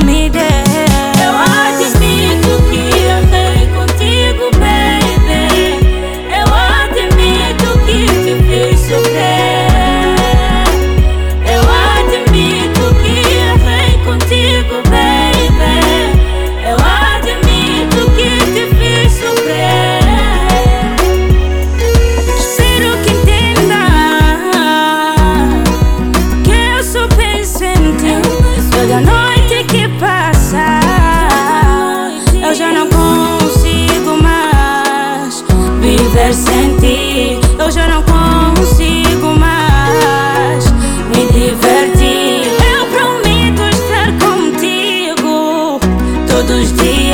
me der. Eu admito que errei contigo, baby. Eu admito que te fiz sofrer. Eu admito que errei contigo, baby. Eu admito que te fiz sofrer. Espero que entenda que eu só penso em ti. Toda noite que passa, eu já não consigo mais viver sem ti. Eu já não consigo mais me divertir. Eu prometo estar contigo todos os dias.